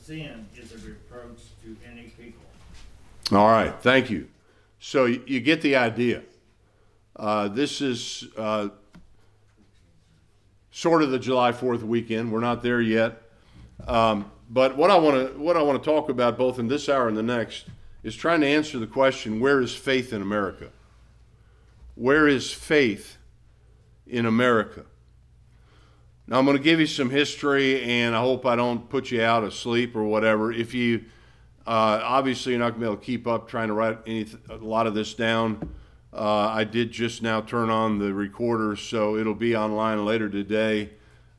sin is a reproach to any people. All right, thank you. So you get the idea. This is sort of the July 4th weekend. We're not there yet. But what I want to talk about both in this hour and the next is trying to answer the question, where is faith in America? Where is faith in America? Now, I'm going to give you some history, and I hope I don't put you out of sleep or whatever. If you, obviously you're not going to be able to keep up trying to write a lot of this down. I did just now turn on the recorder, so it'll be online later today,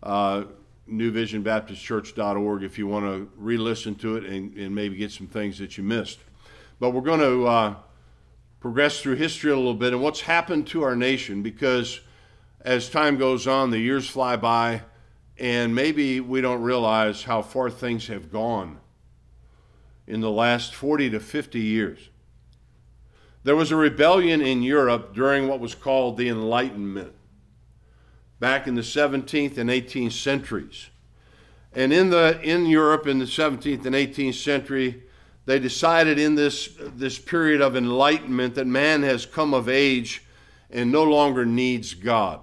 newvisionbaptistchurch.org, if you want to re-listen to it and maybe get some things that you missed. But we're going to progress through history a little bit and what's happened to our nation, because as time goes on, the years fly by, and maybe we don't realize how far things have gone in the last 40 to 50 years. There was a rebellion in Europe during what was called the Enlightenment, back in the 17th and 18th centuries. And in Europe in the 17th and 18th century, they decided in this period of enlightenment that man has come of age and no longer needs God.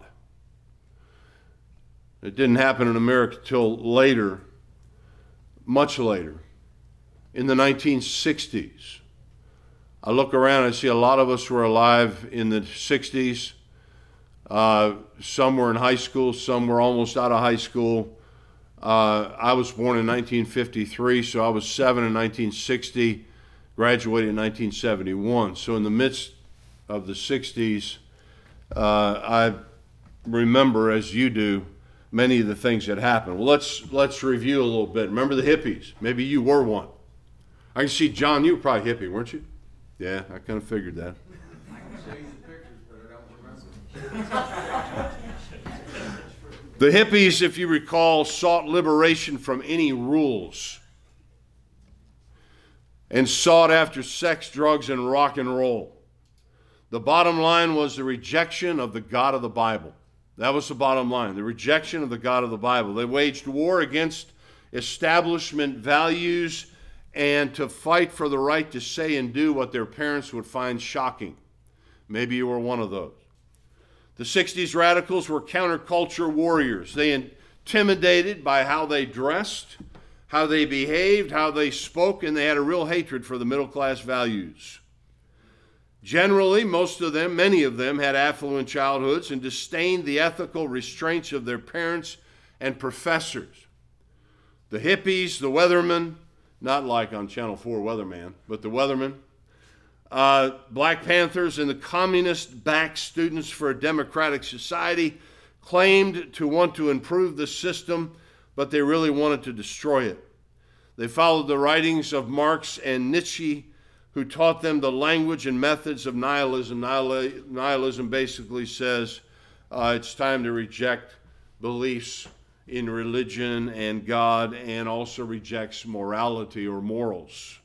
It didn't happen in America till later, much later, in the 1960s. I look around and I see a lot of us were alive in the 60s. Some were in high school, some were almost out of high school. I was born in 1953, so I was 7 in 1960, graduated in 1971. So in the midst of the 60s, I remember, as you do, many of the things that happened. Well, let's review a little bit. Remember the hippies? Maybe you were one. I can see, John, you were probably hippie, weren't you? Yeah, I kind of figured that. I can show you the pictures, but I don't remember. The hippies, if you recall, sought liberation from any rules and sought after sex, drugs, and rock and roll. The bottom line was the rejection of the God of the Bible. That was the bottom line, the rejection of the God of the Bible. They waged war against establishment values and to fight for the right to say and do what their parents would find shocking. Maybe you were one of those. The 60s radicals were counterculture warriors. They intimidated by how they dressed, how they behaved, how they spoke, and they had a real hatred for the middle class values. Generally, many of them had affluent childhoods and disdained the ethical restraints of their parents and professors. The hippies, the weathermen, not like on Channel 4 Weatherman, but the weathermen, Black Panthers, and the communist-backed Students for a Democratic Society claimed to want to improve the system, but they really wanted to destroy it. They followed the writings of Marx and Nietzsche, who taught them the language and methods of nihilism. Nihilism basically says it's time to reject beliefs in religion and God, and also rejects morality or morals.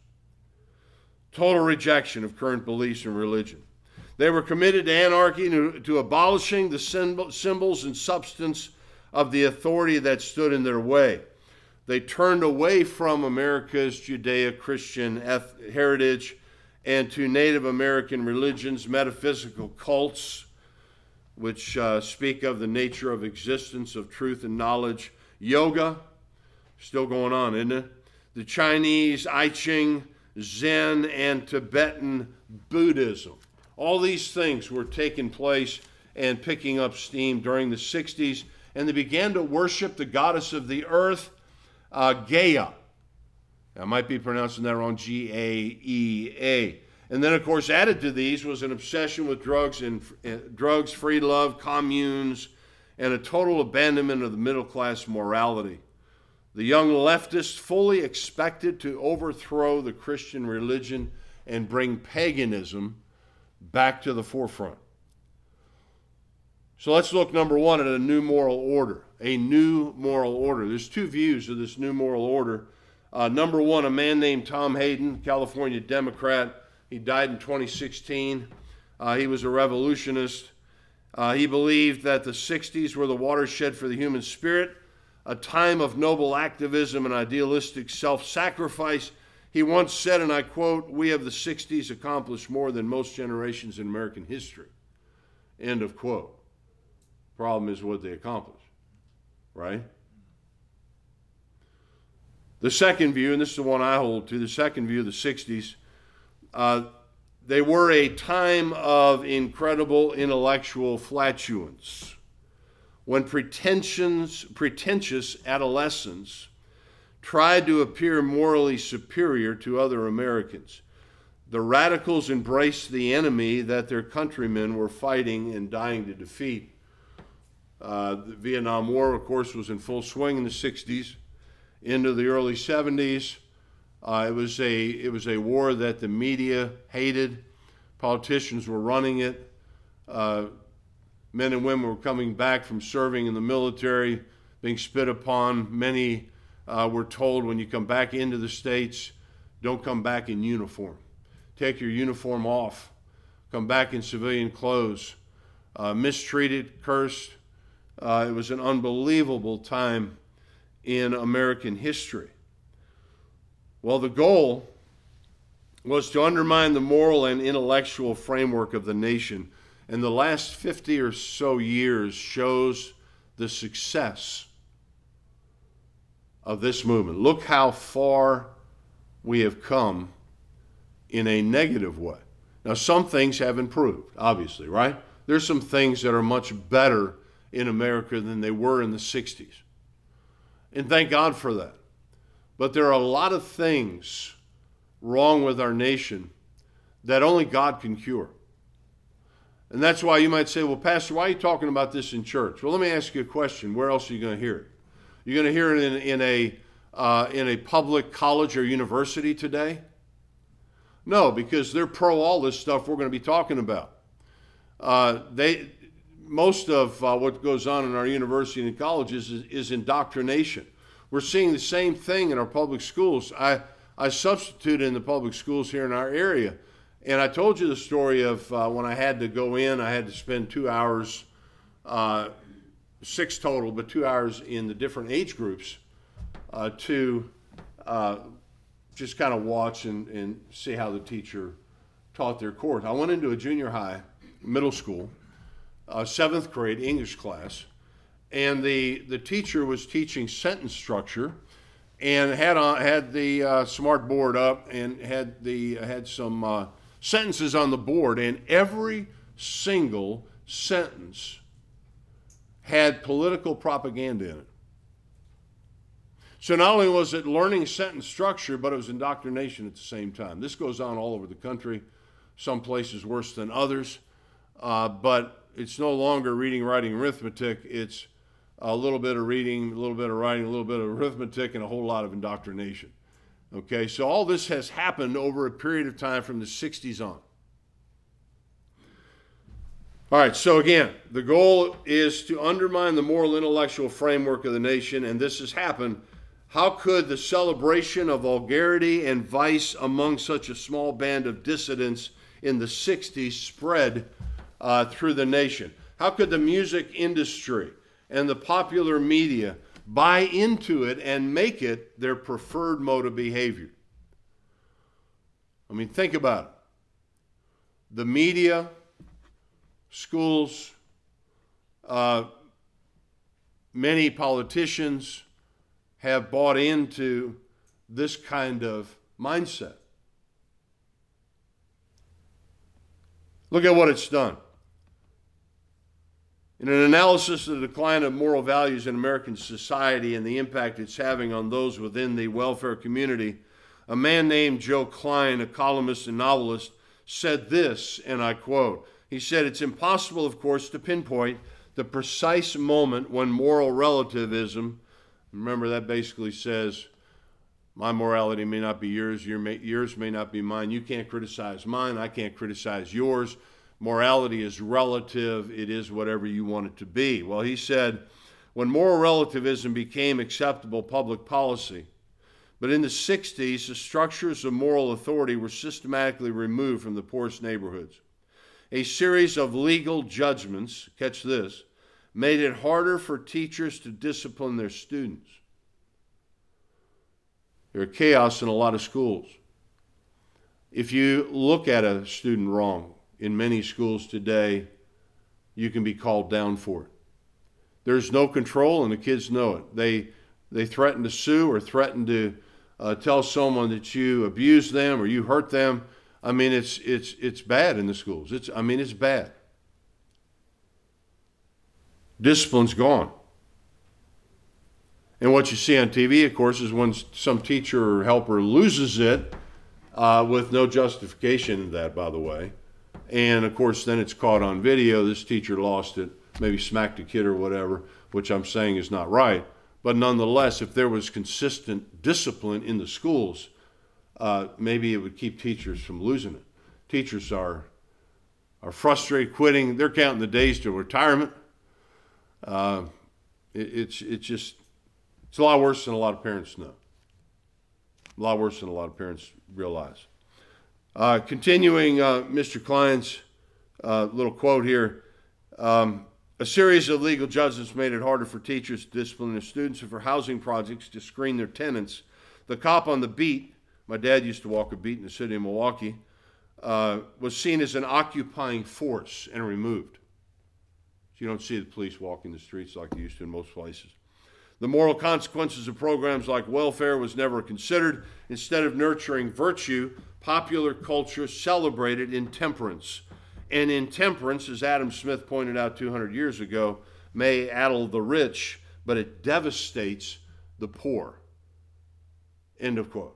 Total rejection of current beliefs in religion. They were committed to anarchy, to abolishing the symbols and substance of the authority that stood in their way. They turned away from America's Judeo-Christian heritage and to Native American religions, metaphysical cults, which speak of the nature of existence, of truth and knowledge. Yoga, still going on, isn't it? The Chinese, I Ching, Zen, and Tibetan Buddhism. All these things were taking place and picking up steam during the 60s, and they began to worship the goddess of the earth, Gaia. I might be pronouncing that wrong, Gaea. And then, of course, added to these was an obsession with drugs, free love, communes, and a total abandonment of the middle-class morality. The young leftists fully expected to overthrow the Christian religion and bring paganism back to the forefront. So let's look, number one, at a new moral order. A new moral order. There's two views of this new moral order. Number one, a man named Tom Hayden, California Democrat. He died in 2016. He was a revolutionist. He believed that the 60s were the watershed for the human spirit. a time of noble activism and idealistic self-sacrifice. He once said, and I quote, "We of the 60s accomplished more than most generations in American history." End of quote. Problem is what they accomplished, right? The second view, and this is the one I hold to, the second view of the 60s, they were a time of incredible intellectual flatulence, when pretentious adolescents tried to appear morally superior to other Americans. The radicals embraced the enemy that their countrymen were fighting and dying to defeat. The Vietnam War, of course, was in full swing in the 60s, into the early 70s. It was a war that the media hated. Politicians were running it. Men and women were coming back from serving in the military, being spit upon. Many were told, when you come back into the States, don't come back in uniform. Take your uniform off. Come back in civilian clothes. Mistreated, cursed. It was an unbelievable time in American history. Well, the goal was to undermine the moral and intellectual framework of the nation. And the last 50 or so years shows the success of this movement. Look how far we have come in a negative way. Now, some things have improved, obviously, right? There's some things that are much better in America than they were in the 60s. And thank God for that. But there are a lot of things wrong with our nation that only God can cure. And that's why you might say, well, Pastor, why are you talking about this in church? Well, let me ask you a question. Where else are you going to hear it? You're going to hear it in a public college or university today? No, because they're pro all this stuff we're going to be talking about. Most of what goes on in our university and colleges is indoctrination. We're seeing the same thing in our public schools. I substituted in the public schools here in our area, and I told you the story of when I had to go in, I had to spend 2 hours, 6 total, but 2 hours in the different age groups to just kind of watch and see how the teacher taught their course. I went into a junior high, middle school, 7th grade English class, and the teacher was teaching sentence structure and had the smart board up and had some sentences on the board, and every single sentence had political propaganda in it. So not only was it learning sentence structure, but it was indoctrination at the same time. This goes on all over the country, some places worse than others, but it's no longer reading, writing, arithmetic. It's a little bit of reading, a little bit of writing, a little bit of arithmetic, and a whole lot of indoctrination. Okay, so all this has happened over a period of time from the 60s on. All right, so again, the goal is to undermine the moral intellectual framework of the nation, and this has happened. How could the celebration of vulgarity and vice among such a small band of dissidents in the 60s spread through the nation? How could the music industry and the popular media buy into it and make it their preferred mode of behavior? I mean, think about it. The media, schools, many politicians have bought into this kind of mindset. Look at what it's done. In an analysis of the decline of moral values in American society and the impact it's having on those within the welfare community, a man named Joe Klein, a columnist and novelist, said this, and I quote, he said, "It's impossible, of course, to pinpoint the precise moment when moral relativism," remember that basically says, my morality may not be yours, yours may not be mine, you can't criticize mine, I can't criticize yours. Morality is relative. It is whatever you want it to be. Well, he said, when moral relativism became acceptable public policy, but in the 60s, the structures of moral authority were systematically removed from the poorest neighborhoods. A series of legal judgments, catch this, made it harder for teachers to discipline their students. There's chaos in a lot of schools. If you look at a student wrong, in many schools today, you can be called down for it. There's no control, and the kids know it. They threaten to sue or threaten to tell someone that you abuse them or you hurt them. I mean, it's bad in the schools. It's bad. Discipline's gone. And what you see on TV, of course, is when some teacher or helper loses it, with no justification in that, by the way. And, of course, then it's caught on video. This teacher lost it, maybe smacked a kid or whatever, which I'm saying is not right. But nonetheless, if there was consistent discipline in the schools, maybe it would keep teachers from losing it. Teachers are frustrated, quitting. They're counting the days to retirement. It's a lot worse than a lot of parents know. A lot worse than a lot of parents realize. Continuing Mr. Klein's little quote here, a series of legal judgments made it harder for teachers to discipline their students and for housing projects to screen their tenants. The cop on the beat, my dad used to walk a beat in the city of Milwaukee, was seen as an occupying force and removed. So you don't see the police walking the streets like you used to in most places. The moral consequences of programs like welfare was never considered. Instead of nurturing virtue, popular culture celebrated intemperance. And intemperance, as Adam Smith pointed out 200 years ago, may addle the rich, but it devastates the poor. End of quote.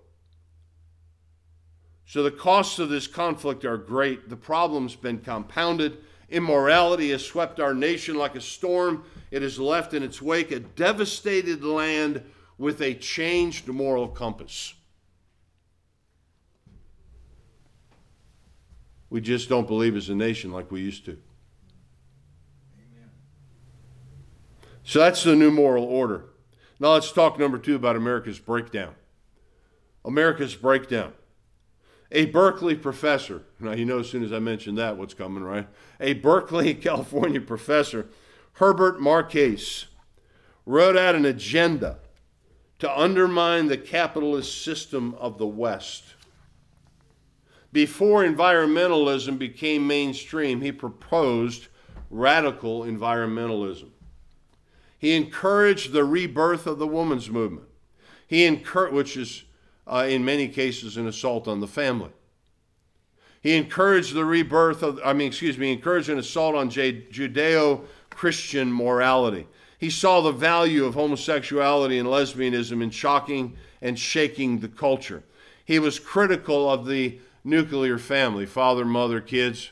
So the costs of this conflict are great. The problem's been compounded. Immorality has swept our nation like a storm. It has left in its wake a devastated land with a changed moral compass. We just don't believe as a nation like we used to. Amen. So that's the new moral order. Now let's talk number 2 about America's breakdown. America's breakdown. A Berkeley professor, now you know as soon as I mention that what's coming, right? A Berkeley, California professor, Herbert Marcuse, wrote out an agenda to undermine the capitalist system of the West. Before environmentalism became mainstream, he proposed radical environmentalism. He encouraged the rebirth of the women's movement. Which is in many cases an assault on the family. He encouraged the encouraged an assault on Judeo-Christian morality. He saw the value of homosexuality and lesbianism in shocking and shaking the culture. He was critical of the nuclear family, father, mother, kids,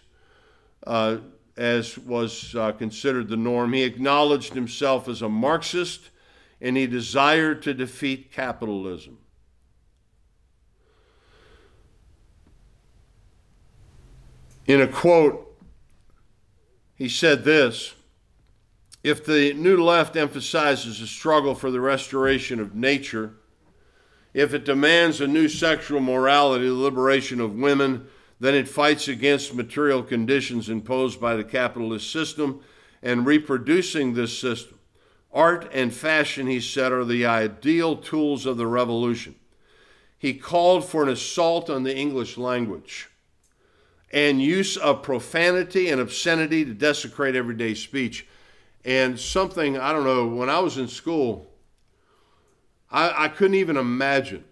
as was considered the norm. He acknowledged himself as a Marxist, and he desired to defeat capitalism. In a quote, he said this: "If the New Left emphasizes a struggle for the restoration of nature, if it demands a new sexual morality, the liberation of women, then it fights against material conditions imposed by the capitalist system and reproducing this system. Art and fashion," he said, "are the ideal tools of the revolution." He called for an assault on the English language and use of profanity and obscenity to desecrate everyday speech. And something, I don't know, when I was in school, I couldn't even imagine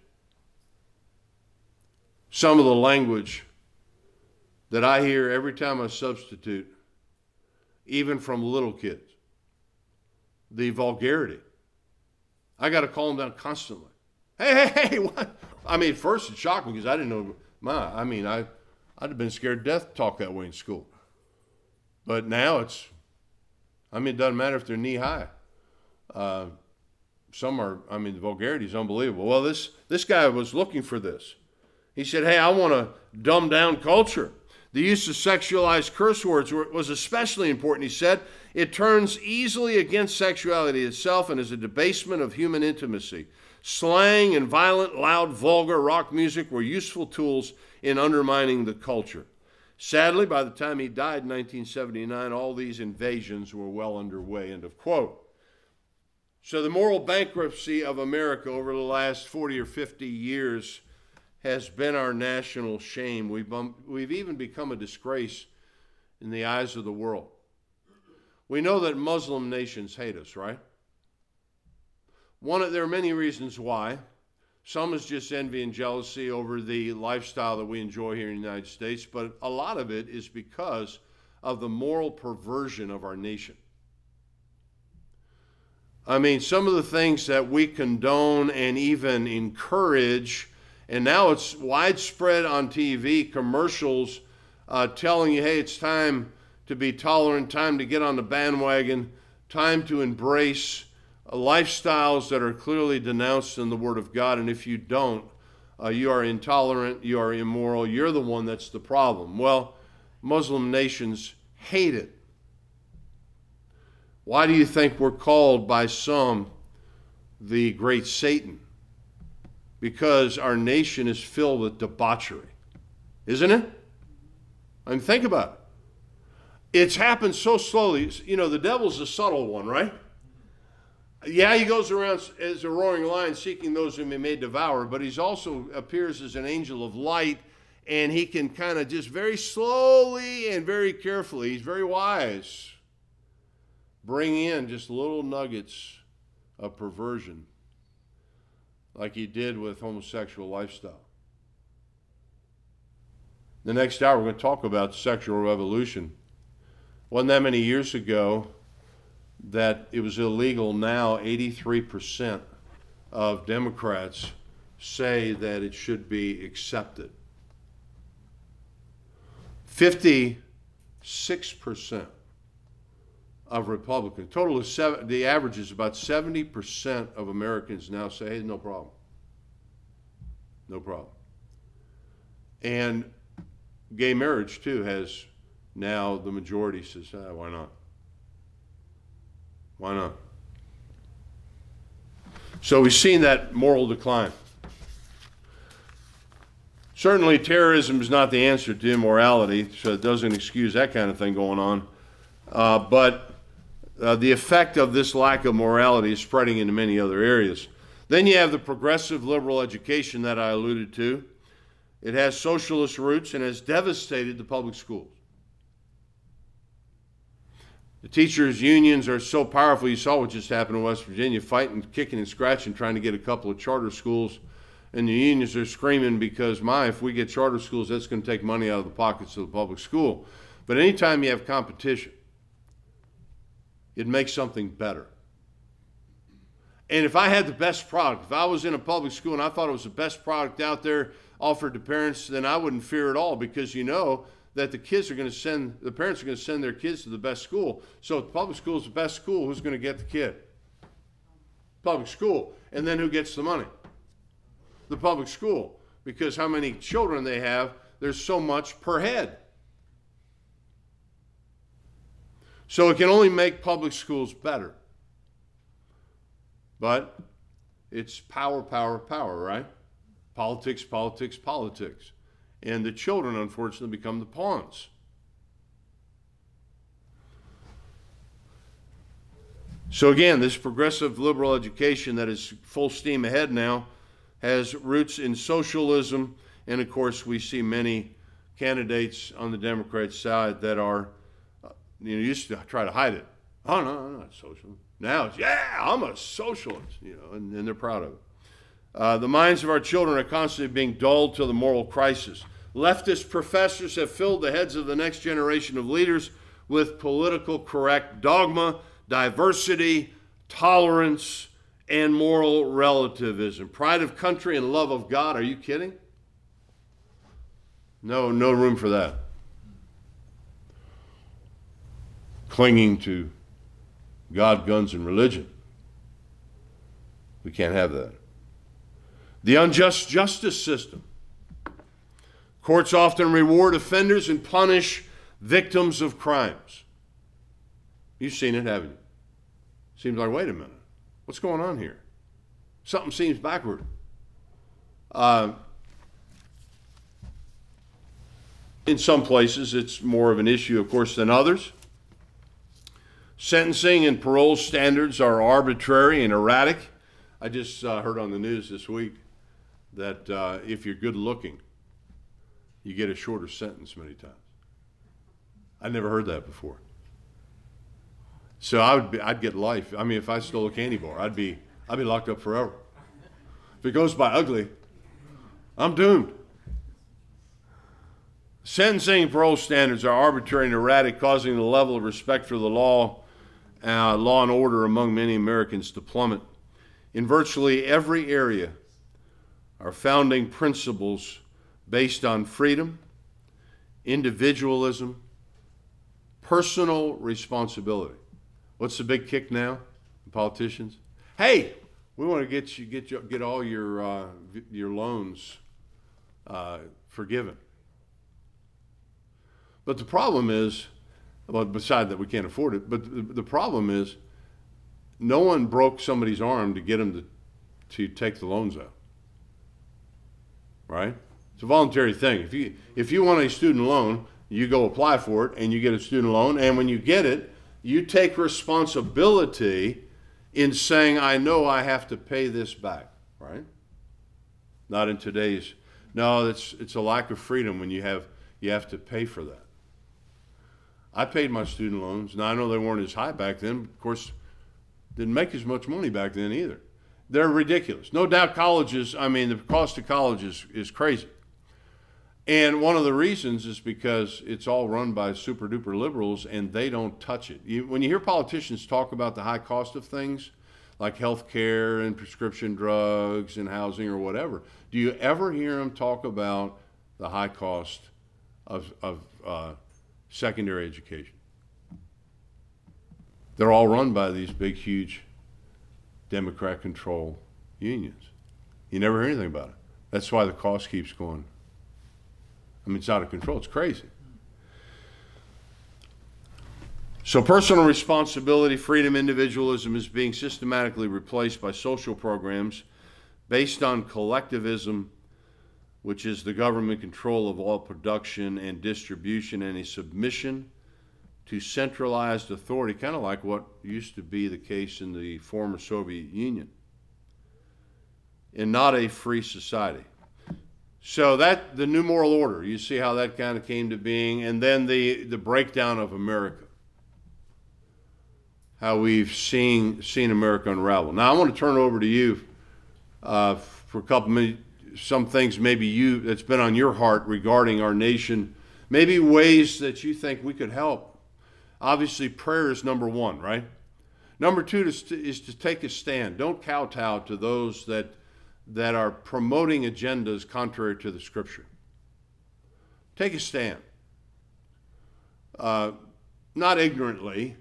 some of the language that I hear every time I substitute, even from little kids. The vulgarity. I got to call them down constantly. Hey, what? I mean, first it shocked me because I didn't know. I'd have been scared to death to talk that way in school. But now it doesn't matter if they're knee high. Some are, the vulgarity is unbelievable. Well, this guy was looking for this. He said, hey, I want to dumb down culture. The use of sexualized curse words was especially important, he said. It turns easily against sexuality itself and is a debasement of human intimacy. Slang and violent, loud, vulgar rock music were useful tools in undermining the culture. Sadly, by the time he died in 1979, all these invasions were well underway, end of quote. So the moral bankruptcy of America over the last 40 or 50 years has been our national shame. We've even become a disgrace in the eyes of the world. We know that Muslim nations hate us, right? There are many reasons why. Some is just envy and jealousy over the lifestyle that we enjoy here in the United States, but a lot of it is because of the moral perversion of our nation. I mean, some of the things that we condone and even encourage, and now it's widespread on TV, commercials telling you, hey, it's time to be tolerant, time to get on the bandwagon, time to embrace lifestyles that are clearly denounced in the Word of God. And if you don't, you are intolerant, you are immoral, you're the one that's the problem. Well, Muslim nations hate it. Why do you think we're called by some the great Satan? Because our nation is filled with debauchery. Isn't it? I mean, think about it. It's happened so slowly. You know, the devil's a subtle one, right? Yeah, he goes around as a roaring lion seeking those whom he may devour, but he also appears as an angel of light, and he can kind of just very slowly and very carefully, he's very wise, bring in just little nuggets of perversion, like he did with homosexual lifestyle. The next hour, we're going to talk about sexual revolution. Wasn't that many years ago that it was illegal. Now 83% of Democrats say that it should be accepted. 56% of Republicans, total of the average is about 70% of Americans now say, hey, no problem. No problem. And gay marriage, too, has now the majority says, why not? Why not? So we've seen that moral decline. Certainly terrorism is not the answer to immorality, so it doesn't excuse that kind of thing going on. But the effect of this lack of morality is spreading into many other areas. Then you have the progressive liberal education that I alluded to. It has socialist roots and has devastated the public schools. The teachers' unions are so powerful. You saw what just happened in West Virginia, fighting, kicking and scratching, trying to get a couple of charter schools. And the unions are screaming because, if we get charter schools, that's going to take money out of the pockets of the public school. But anytime you have competition, it makes something better. And if I had the best product, if I was in a public school and I thought it was the best product out there offered to parents, then I wouldn't fear at all, because you know that the parents are going to send their kids to the best school. So if the public school is the best school, who's going to get the kid? Public school. And then who gets the money? The public school. Because how many children they have, there's so much per head. So it can only make public schools better. But it's power, power, power, right? Politics, politics, politics. And the children, unfortunately, become the pawns. So again, this progressive liberal education that is full steam ahead now has roots in socialism. And of course, we see many candidates on the Democrat side that are, used to try to hide it. Oh, no, I'm not socialist. Now it's, I'm a socialist, and they're proud of it. The minds of our children are constantly being dulled to the moral crisis. Leftist professors have filled the heads of the next generation of leaders with political correct dogma, diversity, tolerance, and moral relativism. Pride of country and love of God. Are you kidding? No room for that. Clinging to God, guns, and religion. We can't have that. The unjust justice system. Courts often reward offenders and punish victims of crimes. You've seen it, haven't you? Seems like, wait a minute. What's going on here? Something seems backward. In some places, it's more of an issue, of course, than others. Sentencing and parole standards are arbitrary and erratic. I just heard on the news this week that if you're good looking, you get a shorter sentence many times. I never heard that before. So I'd get life. I mean, if I stole a candy bar, I'd be locked up forever. If it goes by ugly, I'm doomed. Sentencing and parole standards are arbitrary and erratic, causing the level of respect for the law and order among many Americans to plummet. In virtually every area, our founding principles based on freedom, individualism, personal responsibility. What's the big kick now? Politicians. Hey, we want to get all your loans forgiven. But the problem is, well, beside that we can't afford it, but the problem is no one broke somebody's arm to get them to take the loans out. Right? It's a voluntary thing. If you want a student loan, you go apply for it and you get a student loan, and when you get it, you take responsibility in saying, I know I have to pay this back, right? Not in today's, no, it's a lack of freedom when you have to pay for that. I paid my student loans. Now, I know they weren't as high back then. Of course, didn't make as much money back then either. They're ridiculous. No doubt colleges, I mean, the cost of college is crazy. And one of the reasons is because it's all run by super duper liberals and they don't touch it. When you hear politicians talk about the high cost of things like health care and prescription drugs and housing or whatever, do you ever hear them talk about the high cost of secondary education? They're all run by these big, huge Democrat-controlled unions. You never hear anything about it. That's why the cost keeps going. I mean, it's out of control. It's crazy. So personal responsibility, freedom, individualism is being systematically replaced by social programs based on collectivism, which is the government control of all production and distribution and a submission to centralized authority, kind of like what used to be the case in the former Soviet Union, and not a free society. So that the New Moral Order, you see how that kind of came to being, and then the breakdown of America, how we've seen America unravel. Now I want to turn it over to you for a couple minutes, some things maybe that's been on your heart regarding our nation, maybe ways that you think we could help. Obviously, prayer is number one, right? Number two is to take a stand. Don't kowtow to those that are promoting agendas contrary to the Scripture. Take a stand. Not ignorantly,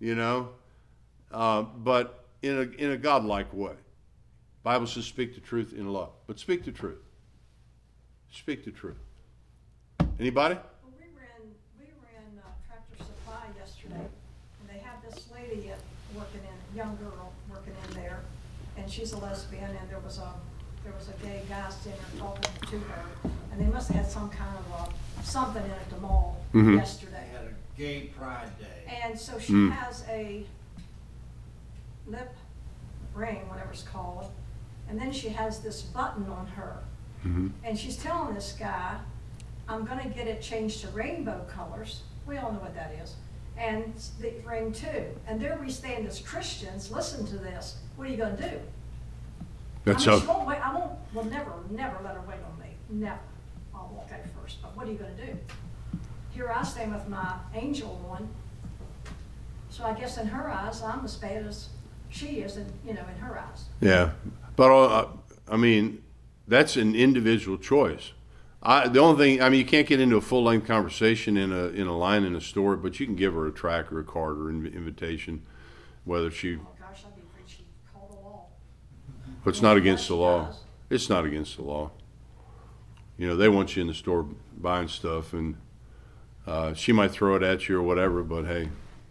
but in a godlike way. The Bible says speak the truth in love, but speak the truth. Speak the truth. Anybody? Well, we ran Tractor Supply yesterday, and they had this lady young girl working in there, and she's a lesbian, and there was a gay guy standing there talking to her, and they must have had some kind of something in at the mall yesterday. They had a gay pride day. And so she has a lip ring, whatever it's called, and then she has this button on her. And she's telling this guy, I'm going to get it changed to rainbow colors. We all know what that is. And the ring too. And there we stand as Christians. Listen to this. What are you going to do? She won't wait. We'll never let her wait on me. Never. I'll walk out first. But what are you going to do? Here I stand with my angel on. So I guess in her eyes, I'm as bad as she is, in her eyes. Yeah. But, I mean, that's an individual choice. The only thing, you can't get into a full-length conversation in a line in a store, but you can give her a tract or a card or invitation, whether she... Oh, gosh, I'd be afraid she'd call the law. But it's not against the law. It's not against the law. They want you in the store buying stuff, and she might throw it at you or whatever, but hey,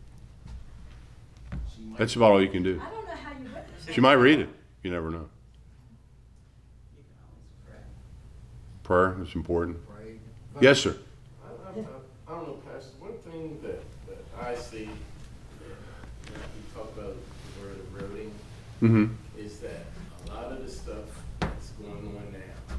that's about all you can do. I don't know how you witness it. She might read it. You never know. You can always pray. Prayer is important. Pray. Yes, sir. I'm I don't know, Pastor, one thing that I see, when you talk about the word eroding, Mm-hmm. is that a lot of the stuff that's going on now,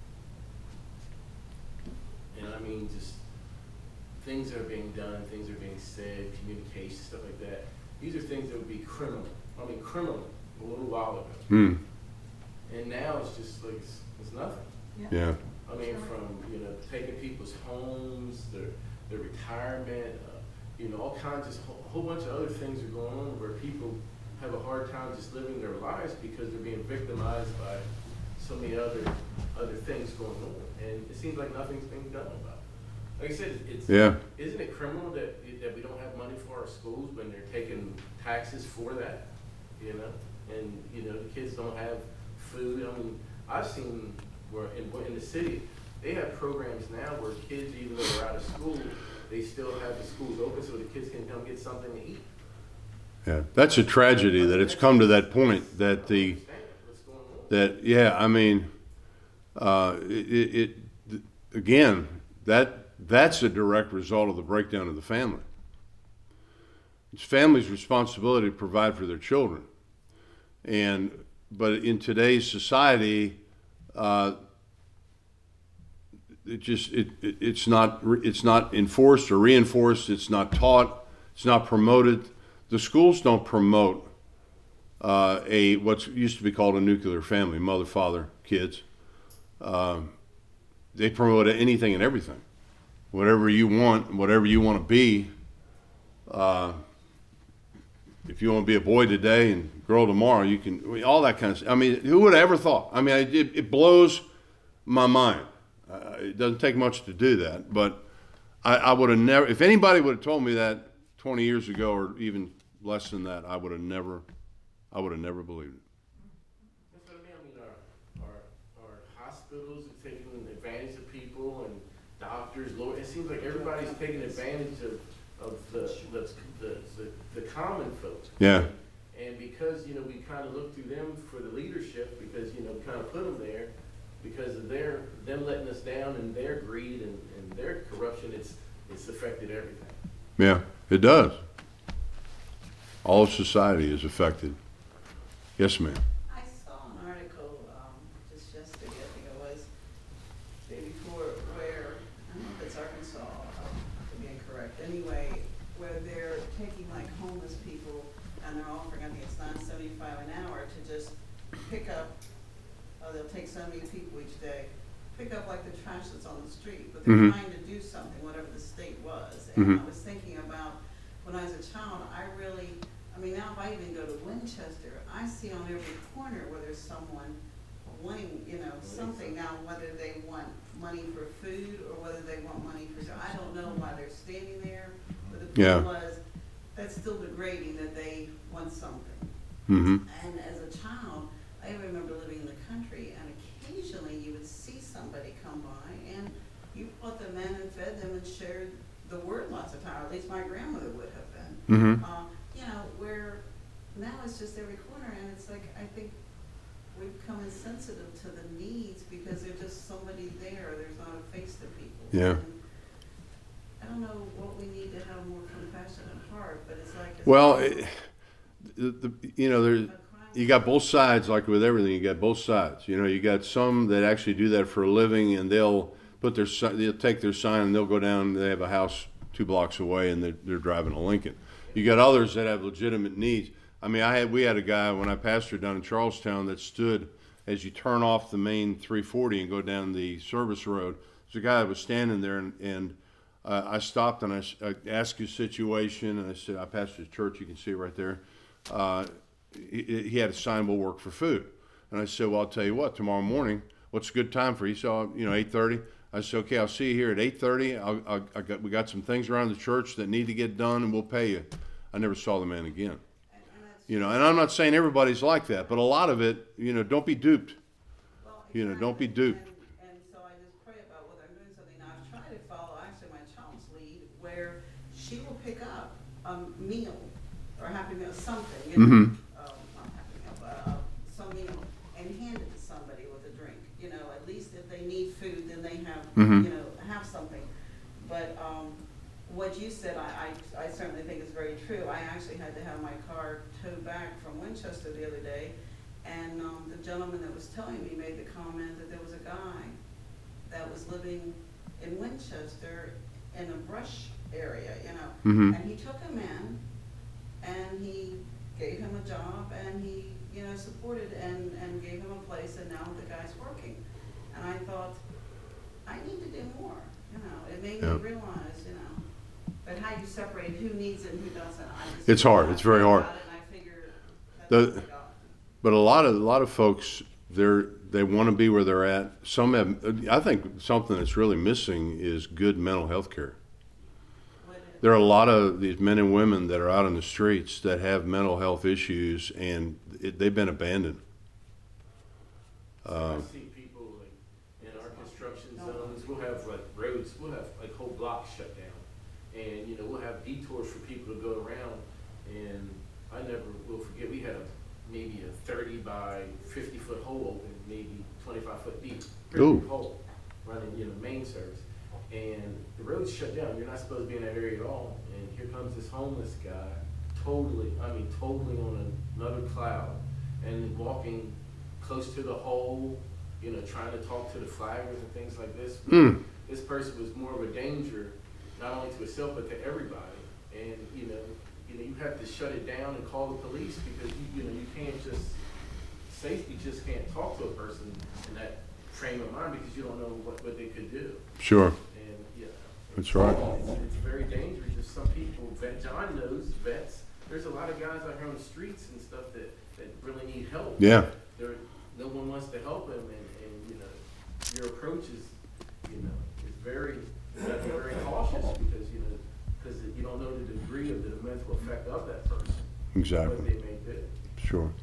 and I mean just things that are being done, things are being said, communication, stuff like that, these are things that would be criminal a little while ago. Mm. And now it's just like, it's nothing. Yeah. I mean, from, taking people's homes, their retirement, all kinds of, a whole bunch of other things are going on where people have a hard time just living their lives because they're being victimized by so many other things going on. And it seems like nothing's being done about it. Like I said, isn't it criminal that we don't have money for our schools when they're taking taxes for that, And, the kids don't have food. I mean, I've seen where in the city, they have programs now where kids, even though they're out of school, they still have the schools open so the kids can come get something to eat. Yeah, that's a tragedy that it's come to that point that again, that's a direct result of the breakdown of the family. It's family's responsibility to provide for their children, but in today's society, it's not enforced or reinforced. It's not taught. It's not promoted. The schools don't promote what's used to be called a nuclear family, mother, father, kids. They promote anything and everything, whatever you want to be. If you want to be a boy today and girl tomorrow, you can, all that kind of stuff. I mean, who would have ever thought? I mean, it blows my mind. It doesn't take much to do that, but I would have never, if anybody would have told me that 20 years ago or even less than that, I would have never believed it. That's what I mean. Our hospitals are taking advantage of people and doctors, lawyers. It seems like everybody's taking advantage of the common folks. Yeah. And because, we kind of look through them for the leadership because, we kind of put them there because of them letting us down and their greed and their corruption, it's affected everything. Yeah, it does. All of society is affected. Yes, ma'am. I saw an article just yesterday, I think it was, the day before, where, I don't know if it's Arkansas, I could be incorrect, anyway, where they're taking like homeless people and they're offering, I think it's $9.75 an hour to just pick up, they'll take so many people each day, pick up like the trash that's on the street, but they're trying to do something, whatever the state was. And I was thinking about, when I was a child, now if I even go to Winchester, I see on every corner where there's someone wanting, something. Now, whether they want money for food or whether they want money for, I don't know why they're standing there. But the point was, that's still degrading that they want something. Mm-hmm. And as a child, I remember living in the country, and occasionally you would see somebody come by, and you brought them in and fed them and shared the word lots of times. At least my grandmother would have been. Mm-hmm. Where now it's just every corner, and it's like I think we've become insensitive to the needs because there's just somebody there. There's not a face to people. Yeah. And I don't know what we need to have more compassion and heart, but it's like you got both sides. Like with everything, you got both sides. You got some that actually do that for a living, and they'll take their sign and they'll go down. They have a house 2 blocks away, and they're driving a Lincoln. You got others that have legitimate needs. I mean, we had a guy when I pastored down in Charlestown that stood as you turn off the main 340 and go down the service road. There's a guy that was standing there, and I stopped and I asked his situation, and I said, I pastored a church, you can see it right there. He had a sign, "We'll work for food." And I said, well, I'll tell you what, tomorrow morning, what's a good time for you? So, 8:30. I said, okay, I'll see you here at 8:30. We got some things around the church that need to get done, and we'll pay you. I never saw the man again. And I'm not saying everybody's like that, but a lot of it, don't be duped. Well, Don't be duped. And so I just pray about whether I'm doing something. Now, I've tried to follow actually my child's lead, where she will pick up a meal or a Happy Meal, something, not Happy Meal, but some meal, and hand it to somebody with a drink. At least if they need food, then they have, have something. But what you said, I certainly think is very true. I actually had to have my car towed back from Winchester the other day, and the gentleman that was telling me made the comment that there was a guy that was living in Winchester in a brush area, you know. Mhm. And he took him in, and he gave him a job, and he, you know, supported and gave him a place, and now the guy's working. And I thought, I need to do more, you know. It made me Yeah. realize, you know, but how you separate who needs it and who doesn't. It's hard. It's very hard. And I figure that's The- what I got. But a lot of folks, they want to be where they're at. Some have. I think something that's really missing is good mental health care. What it- There are a lot of these men and women that are out in the streets that have mental health issues, and they've been abandoned. I see people like in our construction zones, we'll have like roads, we'll have like whole blocks shut down. And, you know, we'll have detours for people to go around. And I never will forget, we had maybe a 30 by 50-foot hole open, maybe 25-foot deep. Pretty Ooh. big hole running, you know, main service. And the road's shut down. You're not supposed to be in that area at all. And here comes this homeless guy, totally on another cloud, and walking close to the hole, you know, trying to talk to the flaggers and things like this. This person was more of a danger, not only to himself, but to everybody. And, you know, you have to shut it down and call the police because, you know, you can't just, safety just can't talk to a person in that frame of mind because you don't know what they could do. Sure, And, yeah. that's right. It's very dangerous. There's some people, John knows, vets, there's a lot of guys out here on the streets and stuff that really need help. Yeah. No one wants to help them, and you know, your approach is, you know, is very, you have to be very cautious because, you don't know the degree of the mental effect of that person. Exactly. What they may do. Sure.